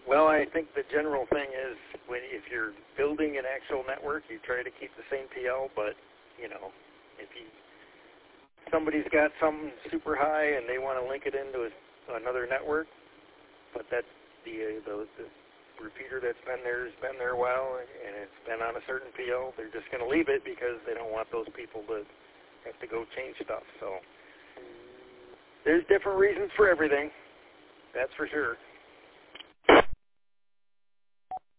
Well, I think the general thing is if you're building an actual network, you try to keep the same PL, but, if somebody's got something super high and they want to link it into another network, but that's the repeater that's been there has been there a while and it's been on a certain PL, they're just going to leave it because they don't want those people to have to go change stuff. So there's different reasons for everything, that's for sure.